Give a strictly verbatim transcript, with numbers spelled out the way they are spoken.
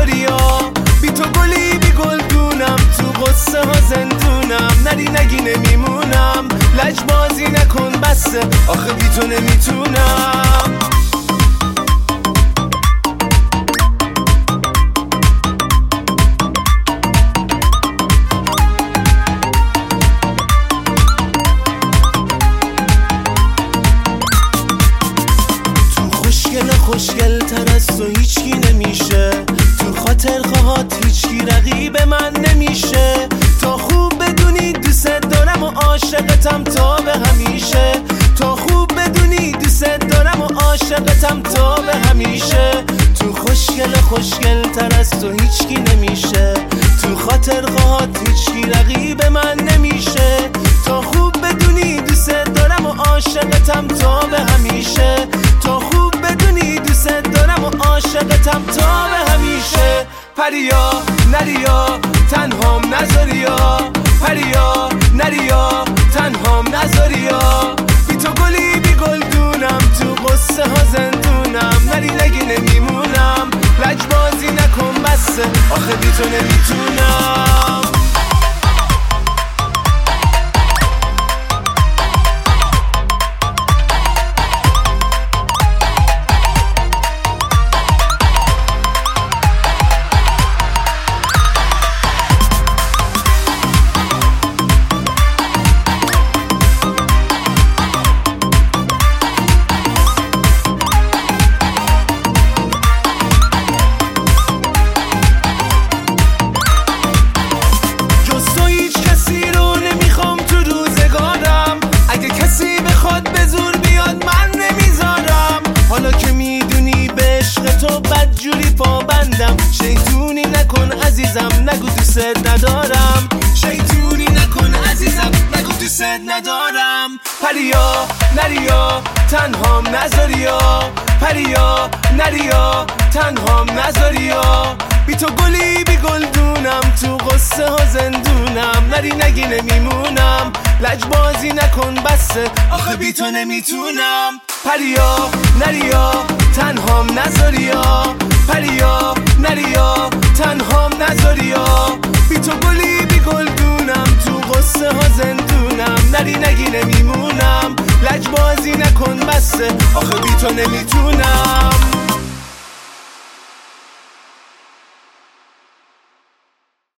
نذاریا، بی تو گلی بی گلدونم، تو قصه ها زندونم، نری نگی نمیمونم، لجبازی نکن بسه آخه بی تو نمیتونم. خوشگل تر از تو هیچکی نمیشه، تو خاطر خواهات هیچکی رقیب من نمیشه، تا خوب بدونی دوست دارم و عاشقتم تا به همیشه، تا خوب بدونی دوست دارم و عاشقتم تا به همیشه. تو خوشگل خوشگل تر از تو هیچکی نمیشه، تو خاطر خواهات هیچکی رقیب من نمیشه، تا خوب بدونی دوست دارم و عاشقتم تا به همیشه، تا خوب بدونی دوست دارم و عاشقتم تا به همیشه. پریا نریا تنهام نذاریا، پریا نریا تنهام نذاریا، بی تو گلی بی گلدونم، تو قصه ها زندونم، نری نگی نمیمونم، لجبازی نکن بسه آخه بی تو نمیتونم. شیطونی نکن عزیزم نگو دوست ندارم، شیطونی نکن عزیزم نگو دوست ندارم. پریا نریا تنهام نذاریا، پریا نریا تنهام نذاریا، بی تو گلی بی گلدونم، تو قصه ها زندونم، نری نگی نمیمونم، لجبازی نکن بسه آخه بی تو نمیتونم. پریا نریا تنهام نذاریا، پریا نریا